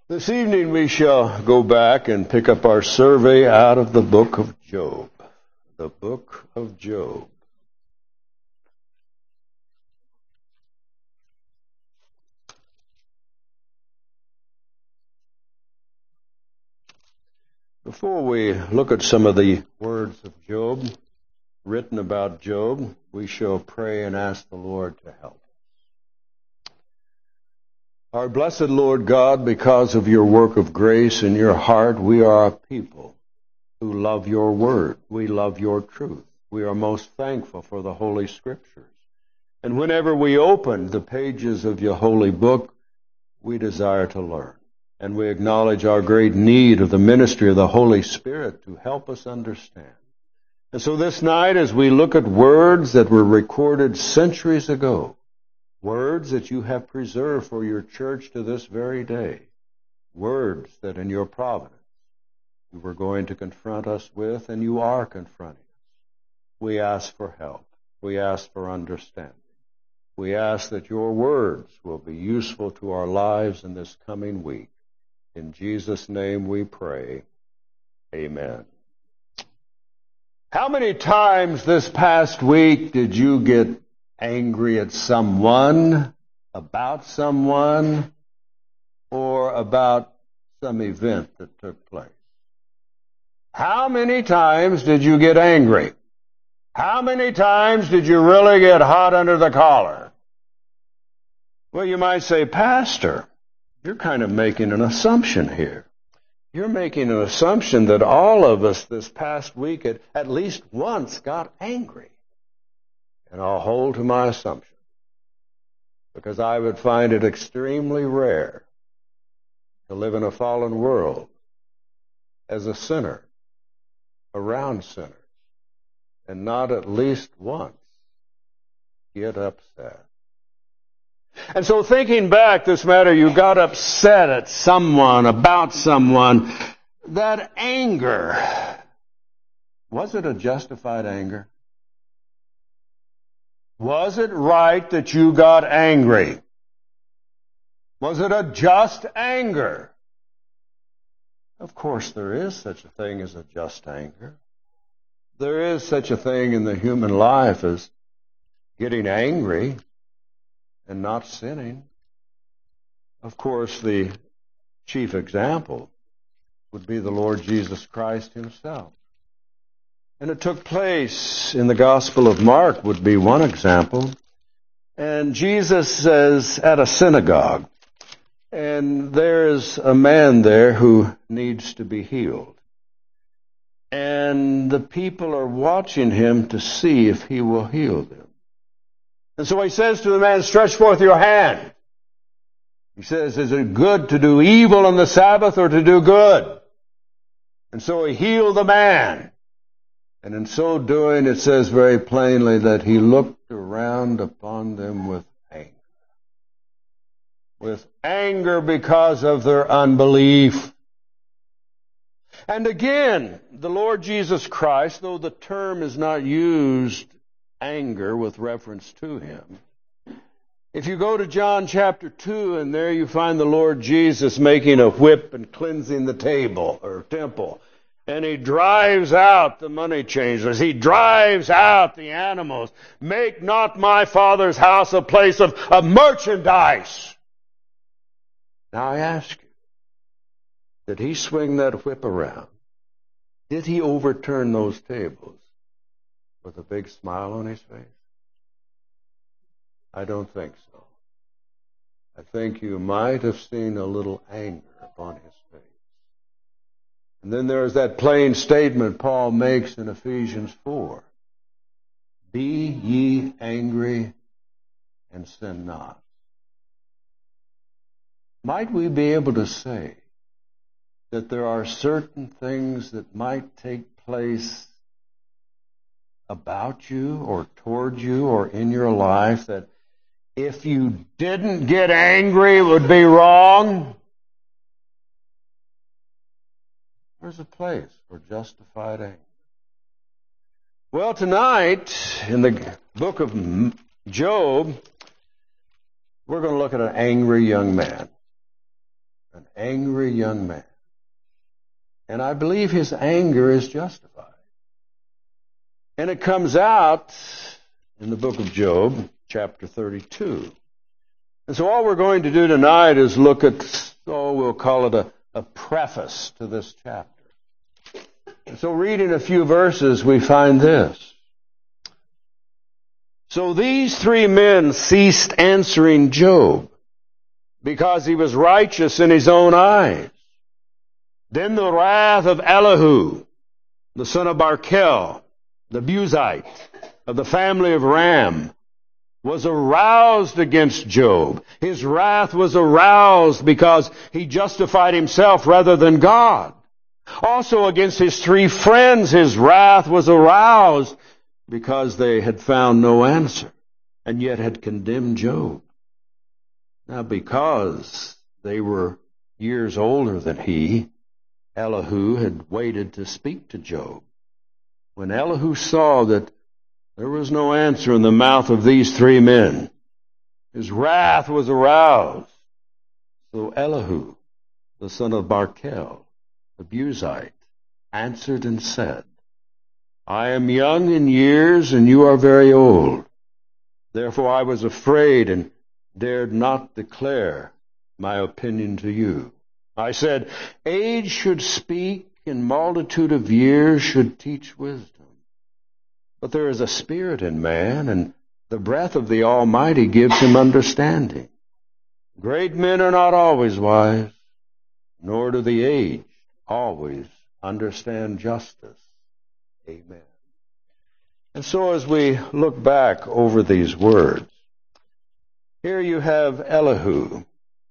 This evening we shall go back and pick up our survey out of the book of Job. The book of Job. Before we look at some of the words of Job, written about Job, we shall pray and ask the Lord to help. Our blessed Lord God, because of your work of grace in your heart, we are a people who love your word. We love your truth. We are most thankful for the Holy Scriptures. And whenever we open the pages of your holy book, we desire to learn. And we acknowledge our great need of the ministry of the Holy Spirit to help us understand. And so this night, as we look at words that were recorded centuries ago, words that you have preserved for your church to this very day, words that in your providence you were going to confront us with, and you are confronting us. We ask for help. We ask for understanding. We ask that your words will be useful to our lives in this coming week. In Jesus' name we pray. Amen. How many times this past week did you get angry at someone, about someone, or about some event that took place? How many times did you get angry? How many times did you really get hot under the collar? Well, you might say, Pastor, you're kind of making an assumption here. You're making an assumption that all of us this past week at least once got angry. And I'll hold to my assumption, because I would find it extremely rare to live in a fallen world as a sinner, around sinners, and not at least once get upset. And so thinking back this matter, you got upset at someone, about someone, that anger, was it a justified anger? Was it right that you got angry? Was it a just anger? Of course, there is such a thing as a just anger. There is such a thing in the human life as getting angry and not sinning. Of course, the chief example would be the Lord Jesus Christ himself. And it took place in the Gospel of Mark would be one example. And Jesus says at a synagogue, and there's a man there who needs to be healed. And the people are watching him to see if he will heal them. And so he says to the man, stretch forth your hand. He says, is it good to do evil on the Sabbath or to do good? And so he healed the man. And in so doing, it says very plainly that he looked around upon them with anger. With anger because of their unbelief. And again, the Lord Jesus Christ, though the term is not used, anger, with reference to him, if you go to John chapter 2, and there you find the Lord Jesus making a whip and cleansing the table or temple. And he drives out the money changers. He drives out the animals. Make not my Father's house a place of merchandise. Now I ask you, did he swing that whip around? Did he overturn those tables with a big smile on his face? I don't think so. I think you might have seen a little anger upon his face. And then there's that plain statement Paul makes in Ephesians 4. Be ye angry and sin not. Might we be able to say that there are certain things that might take place about you or toward you or in your life that if you didn't get angry it would be wrong? There's a place for justified anger. Well, tonight, in the book of Job, we're going to look at an angry young man. an angry young man. And I believe his anger is justified. And it comes out in the book of Job, chapter 32. And so all we're going to do tonight is look at, we'll call it a preface to this chapter. And so reading a few verses, we find this. So these three men ceased answering Job because he was righteous in his own eyes. Then the wrath of Elihu, the son of Barkel, the Buzite, of the family of Ram, was aroused against Job. His wrath was aroused because he justified himself rather than God. Also against his three friends, his wrath was aroused because they had found no answer and yet had condemned Job. Now, because they were years older than he, Elihu had waited to speak to Job. When Elihu saw that there was no answer in the mouth of these three men, his wrath was aroused. So Elihu, the son of Barkel, the Buzite, answered and said, I am young in years, and you are very old. Therefore I was afraid and dared not declare my opinion to you. I said, age should speak, and multitude of years should teach wisdom. But there is a spirit in man, and the breath of the Almighty gives him understanding. Great men are not always wise, nor do the aged always understand justice. Amen. And so as we look back over these words, here you have Elihu.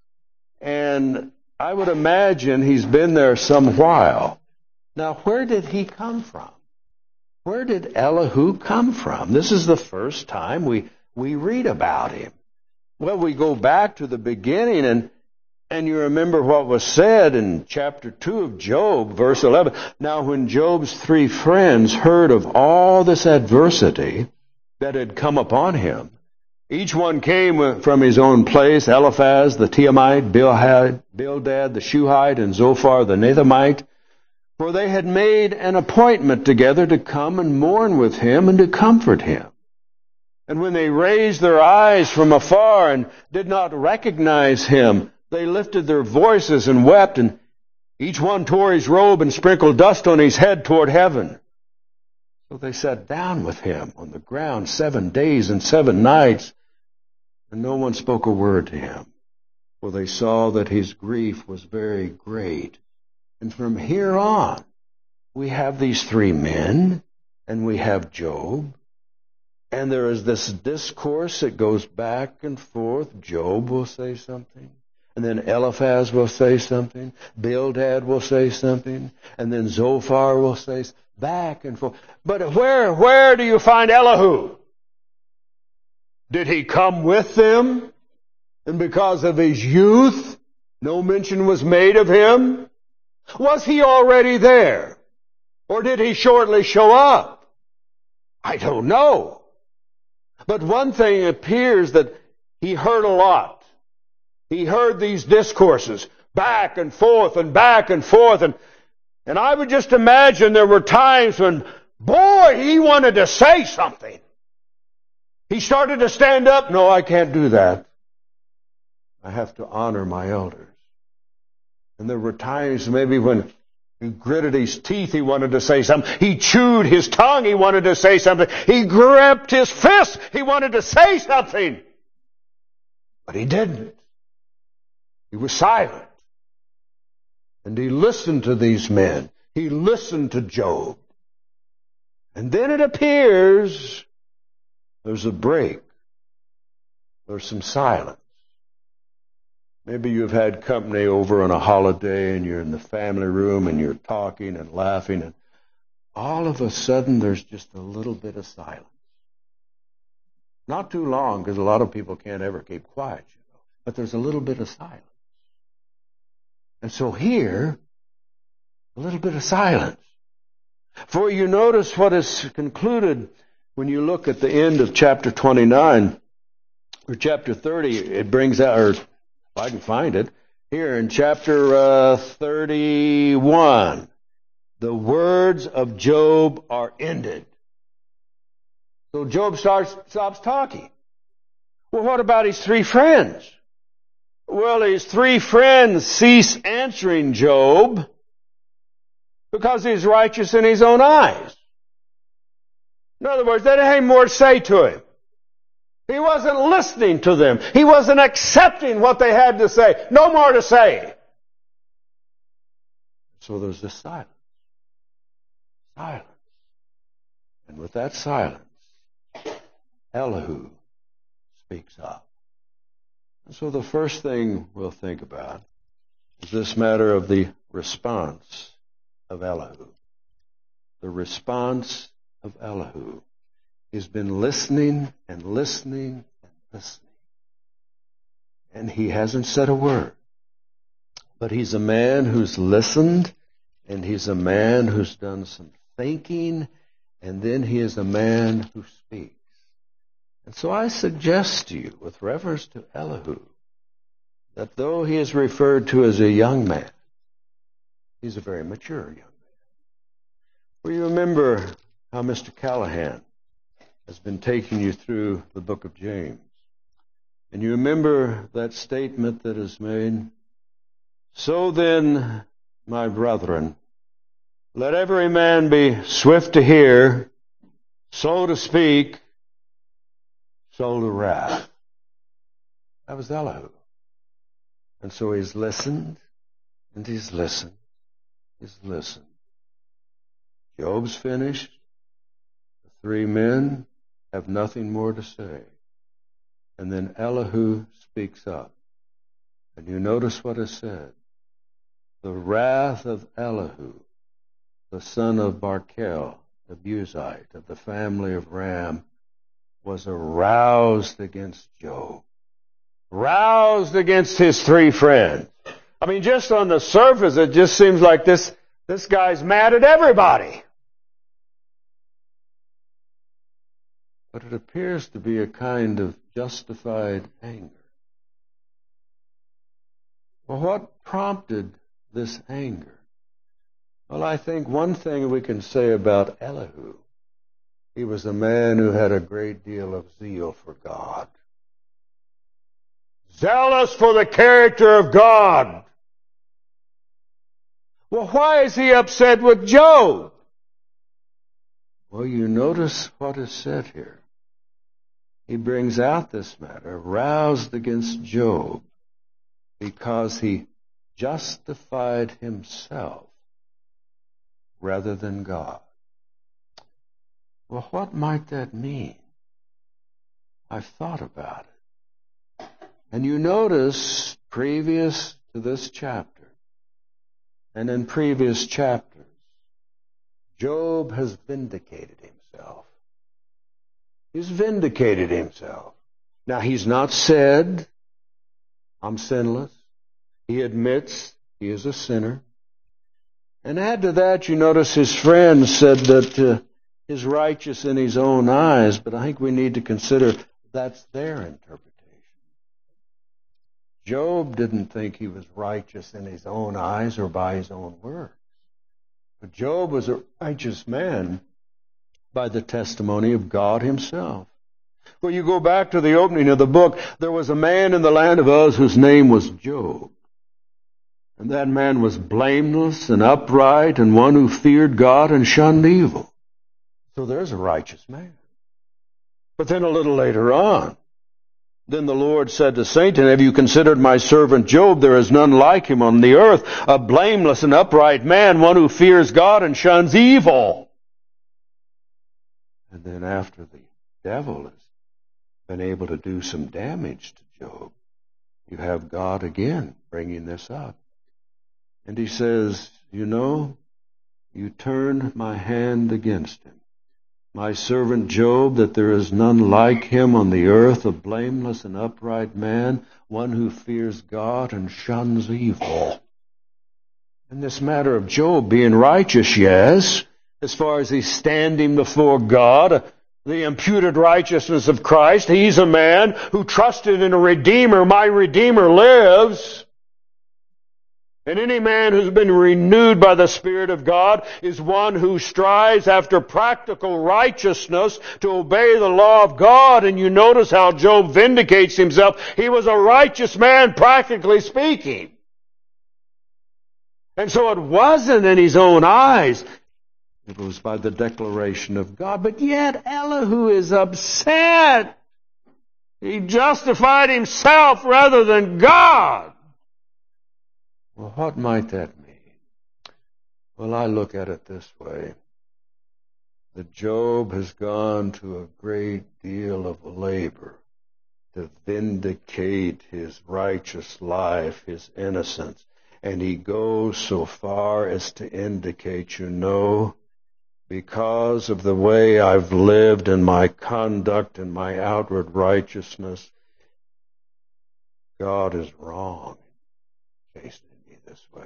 And I would imagine he's been there some while. Now, where did he come from? Where did Elihu come from? This is the first time we read about him. Well, we go back to the beginning, and you remember what was said in chapter 2 of Job, verse 11. Now, when Job's three friends heard of all this adversity that had come upon him, each one came from his own place, Eliphaz the Temanite, Bildad the Shuhite, and Zophar the Naamathite, for they had made an appointment together to come and mourn with him and to comfort him. And when they raised their eyes from afar and did not recognize him, they lifted their voices and wept, and each one tore his robe and sprinkled dust on his head toward heaven. So they sat down with him on the ground 7 days and 7 nights, and no one spoke a word to him, for they saw that his grief was very great. And from here on, we have these three men, and we have Job, and there is this discourse that goes back and forth. Job will say something, and then Eliphaz will say something, Bildad will say something, and then Zophar will say back and forth. But where do you find Elihu? Did he come with them? And because of his youth, no mention was made of him? Was he already there? Or did he shortly show up? I don't know. But one thing appears that he heard a lot. He heard these discourses back and forth and back and forth. And I would just imagine there were times when, boy, he wanted to say something. He started to stand up. No, I can't do that. I have to honor my elders. And there were times maybe when he gritted his teeth, he wanted to say something. He chewed his tongue, he wanted to say something. He gripped his fist, he wanted to say something. But he didn't. He was silent. And he listened to these men. He listened to Job. And then it appears there's a break. There's some silence. Maybe you've had company over on a holiday and you're in the family room and you're talking and laughing, and all of a sudden there's just a little bit of silence. Not too long, because a lot of people can't ever keep quiet, but there's a little bit of silence. And so here, a little bit of silence. For you notice what is concluded when you look at the end of chapter 29 or chapter 30, it brings out, or if I can find it, Here in chapter 31, the words of Job are ended. So Job stops talking. Well, what about his three friends? Well, his three friends cease answering Job because he's righteous in his own eyes. In other words, they didn't have more to say to him. He wasn't listening to them. He wasn't accepting what they had to say. No more to say. So there's this silence. Silence. And with that silence, Elihu speaks up. And so the first thing we'll think about is this matter of the response of Elihu. The response of Elihu. He's been listening and listening and listening. And he hasn't said a word. But he's a man who's listened, and he's a man who's done some thinking, and then he is a man who speaks. And so I suggest to you, with reference to Elihu, that though he is referred to as a young man, he's a very mature young man. Well, you remember how Mr. Callahan has been taking you through the book of James. And you remember that statement that is made, "So then, my brethren, let every man be swift to hear, slow to speak, slow to wrath." That was Elihu. And so he's listened, and he's listened, he's listened. Job's finished. The three men have nothing more to say. And then Elihu speaks up. And you notice what is said. The wrath of Elihu, the son of Barkel, the Buzite of the family of Ram, was aroused against Job. Roused against his three friends. I mean, just on the surface, it just seems like this guy's mad at everybody. But it appears to be a kind of justified anger. Well, what prompted this anger? Well, I think one thing we can say about Elihu, he was a man who had a great deal of zeal for God. Zealous for the character of God. Well, why is he upset with Job? Well, you notice what is said here. He brings out this matter, roused against Job, because he justified himself rather than God. Well, what might that mean? I've thought about it. And you notice, previous to this chapter, and in previous chapters, Job has vindicated himself. He's vindicated himself. Now, he's not said, "I'm sinless." He admits he is a sinner. And add to that, you notice his friends said that he's righteous in his own eyes, but I think we need to consider that's their interpretation. Job didn't think he was righteous in his own eyes or by his own words. But Job was a righteous man by the testimony of God himself. Well, you go back to the opening of the book, there was a man in the land of Uz whose name was Job. And that man was blameless and upright and one who feared God and shunned evil. So there's a righteous man. But then a little later on, then the Lord said to Satan, "Have you considered my servant Job? There is none like him on the earth, a blameless and upright man, one who fears God and shuns evil." And then after the devil has been able to do some damage to Job, you have God again bringing this up. And he says, you turned my hand against him. My servant Job, that there is none like him on the earth, a blameless and upright man, one who fears God and shuns evil. In this matter of Job being righteous, yes, as far as he's standing before God, the imputed righteousness of Christ, he's a man who trusted in a Redeemer. My Redeemer lives. And any man who's been renewed by the Spirit of God is one who strives after practical righteousness to obey the law of God. And you notice how Job vindicates himself. He was a righteous man, practically speaking. And so it wasn't in his own eyes. It was by the declaration of God. But yet Elihu is upset. He justified himself rather than God. Well, what might that mean? Well, I look at it this way. That Job has gone to a great deal of labor to vindicate his righteous life, his innocence. And he goes so far as to indicate, because of the way I've lived and my conduct and my outward righteousness, God is wrong in chastening me this way.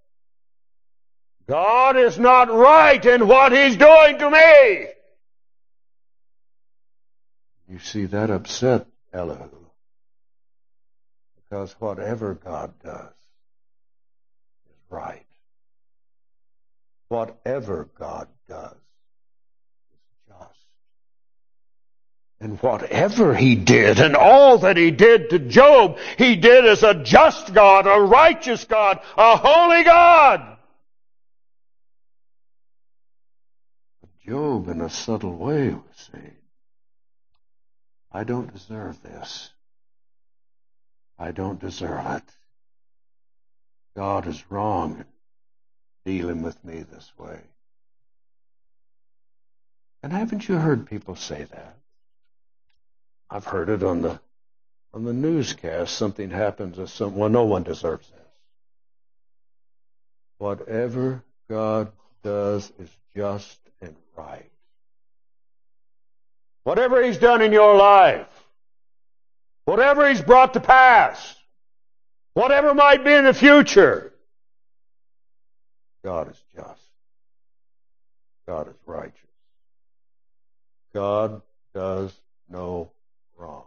God is not right in what He's doing to me. You see, that upset Elihu. Because whatever God does is right. Whatever God does is just. And whatever He did, and all that He did to Job, He did as a just God, a righteous God, a holy God. Job, in a subtle way, was saying, I don't deserve this. I don't deserve it. God is wrong in dealing with me this way. And haven't you heard people say that? I've heard it on the newscast. Something happens to someone. No one deserves this. Whatever God does is just and right. Whatever He's done in your life, whatever He's brought to pass, whatever might be in the future, God is just. God is righteous. God does no wrong.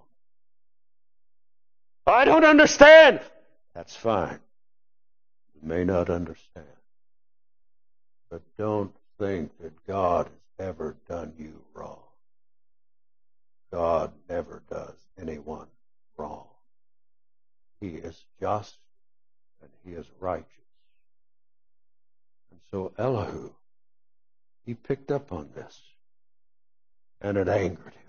I don't understand. That's fine. You may not understand. But don't think that God has ever done you wrong. God never does anyone wrong. He is just and He is righteous. And so Elihu, he picked up on this, and it angered him.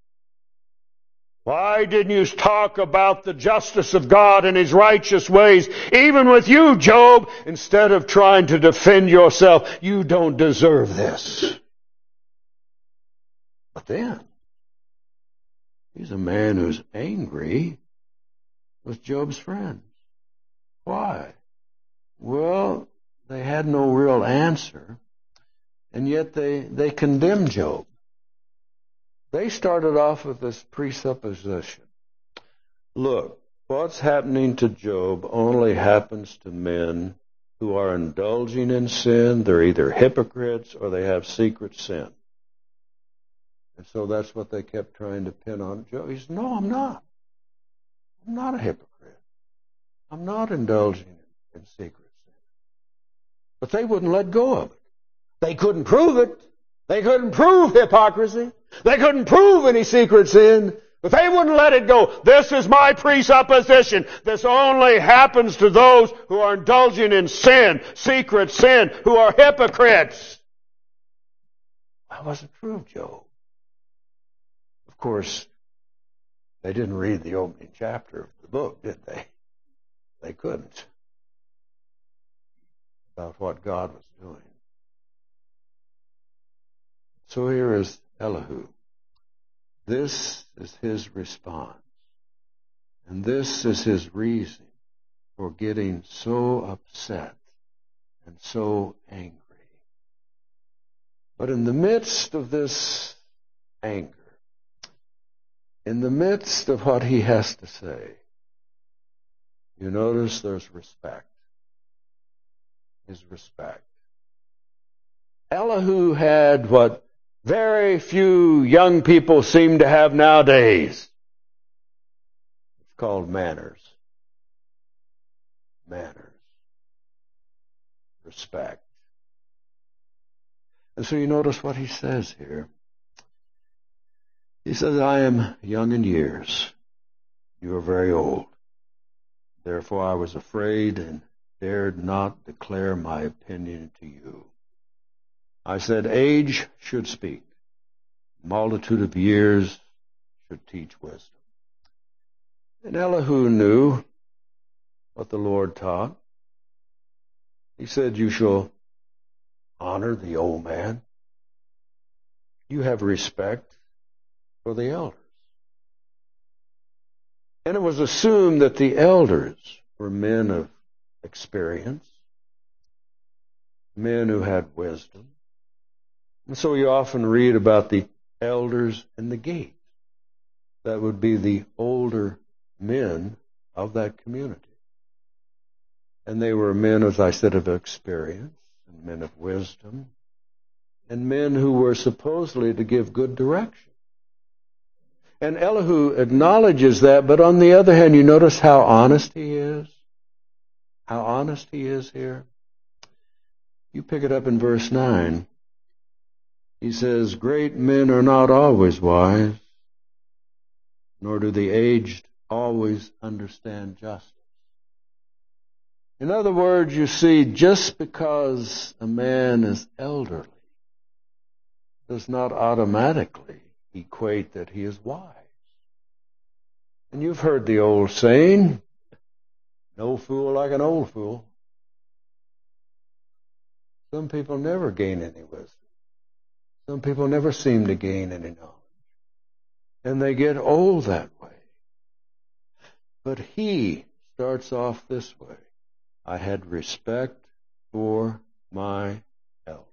Why didn't you talk about the justice of God and His righteous ways, even with you, Job, instead of trying to defend yourself? You don't deserve this. But then, he's a man who's angry with Job's friends. Why? Well, they had no real answer, and yet they condemned Job. They started off with this presupposition. Look, what's happening to Job only happens to men who are indulging in sin. They're either hypocrites or they have secret sin. And so that's what they kept trying to pin on Job. He said, no, I'm not. I'm not a hypocrite. I'm not indulging in secret sin. But they wouldn't let go of it. They couldn't prove it. They couldn't prove hypocrisy. They couldn't prove any secret sin. But they wouldn't let it go. This is my presupposition. This only happens to those who are indulging in sin, secret sin, who are hypocrites. That wasn't true of Job. Of course, they didn't read the opening chapter of the book, did they? They couldn't. About what God was doing. So here is Elihu. This is his response. And this is his reason for getting so upset and so angry. But in the midst of this anger, in the midst of what he has to say, you notice there's respect. His respect. Elihu had what very few young people seem to have nowadays. It's called manners. Manners. respect. And so you notice what he says here. He says, I am young in years. You are very old. Therefore I was afraid and dared not declare my opinion to you. I said, age should speak. Multitude of years should teach wisdom. And Elihu knew what the Lord taught. He said, you shall honor the old man. You have respect for the elders. And it was assumed that the elders were men of experience, men who had wisdom. And so you often read about the elders in the gate. That would be the older men of that community. And they were men, as I said, of experience, and men of wisdom, and men who were supposedly to give good direction. And Elihu acknowledges that, but on the other hand, you notice how honest he is? How honest he is here? You pick it up in verse 9. He says, great men are not always wise, nor do the aged always understand justice. In other words, you see, just because a man is elderly does not automatically equate that he is wise. And you've heard the old saying, no fool like an old fool. Some people never gain any wisdom. Some people never seem to gain any knowledge. And they get old that way. But he starts off this way. I had respect for my elders.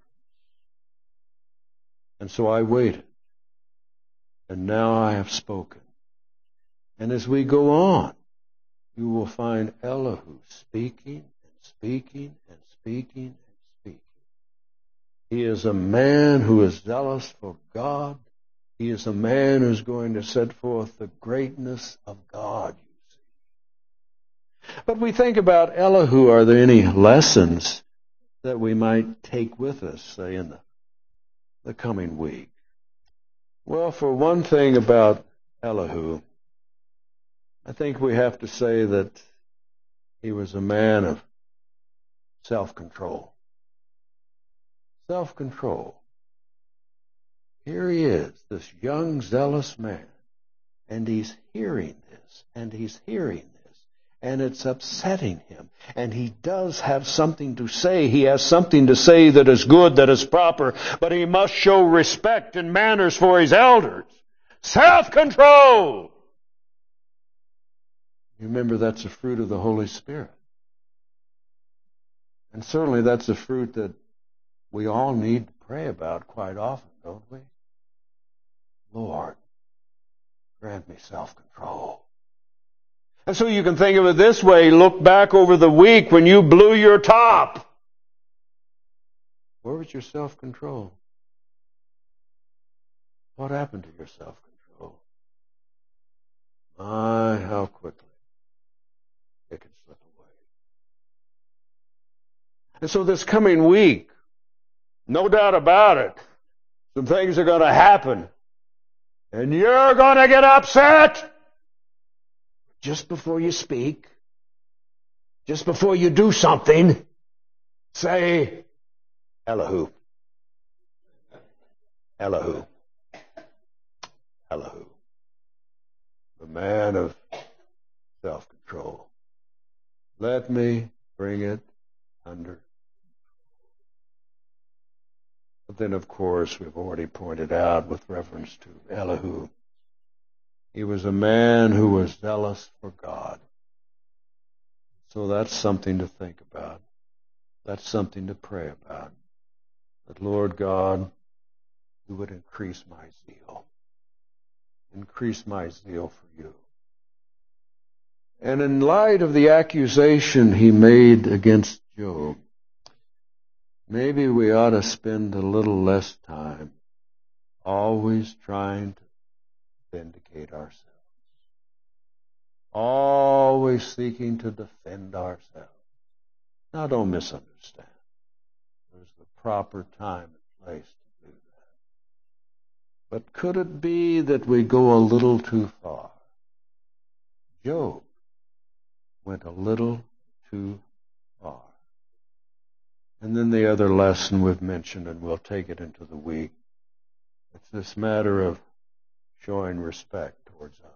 And so I waited. And now I have spoken. And as we go on, you will find Elihu speaking and speaking and speaking and speaking. He is a man who is zealous for God. He is a man who's going to set forth the greatness of God, you see. But we think about Elihu, are there any lessons that we might take with us, say, in the coming week? Well, for one thing about Elihu, I think we have to say that he was a man of self-control. Self-control. Here he is, this young, zealous man, and he's hearing this, and he's hearing this, and it's upsetting him. And he does have something to say. He has something to say that is good, that is proper, but he must show respect and manners for his elders. Self-control! Remember, that's a fruit of the Holy Spirit. And certainly that's a fruit that we all need to pray about quite often, don't we? Lord, grant me self-control. And so you can think of it this way. Look back over the week when you blew your top. Where was your self-control? What happened to your self-control? My, how quickly it can slip away. And so this coming week, no doubt about it, some things are going to happen. And you're going to get upset just before you speak, just before you do something. Say, Elihu. Elihu. Elihu. The man of self-control. Let me bring it under. But then, of course, we've already pointed out with reference to Elihu, he was a man who was zealous for God. So that's something to think about. That's something to pray about. That, Lord God, you would increase my zeal. Increase my zeal for you. And in light of the accusation he made against Job, maybe we ought to spend a little less time always trying to vindicate ourselves. Always seeking to defend ourselves. Now, don't misunderstand. There's the proper time and place to do that. But could it be that we go a little too far? Job went a little too far. And then the other lesson we've mentioned, and we'll take it into the week, it's this matter of showing respect towards others.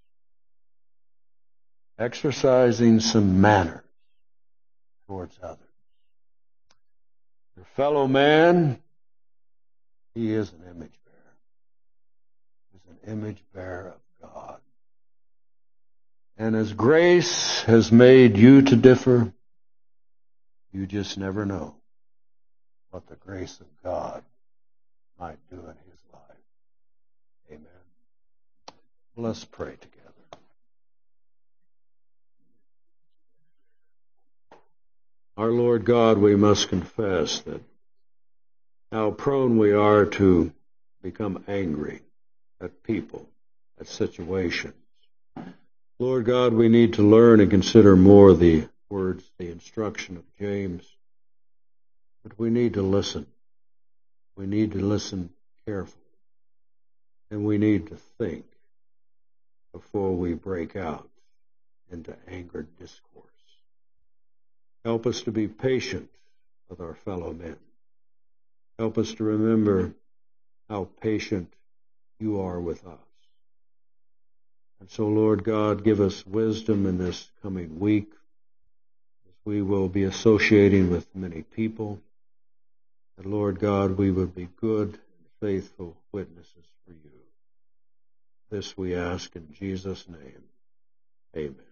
Exercising some manners towards others. Your fellow man, he is an image bearer. He's an image bearer of God. And as grace has made you to differ, you just never know what the grace of God might do in his life. Amen. Let's pray together. Our Lord God, we must confess that how prone we are to become angry at people, at situations. Lord God, we need to learn and consider more the words, the instruction of James. But we need to listen. We need to listen carefully. And we need to think before we break out into angered discourse. Help us to be patient with our fellow men. Help us to remember how patient you are with us. And so, Lord God, give us wisdom in this coming week as we will be associating with many people. And Lord God, we would be good and faithful witnesses for you. This we ask in Jesus' name. Amen.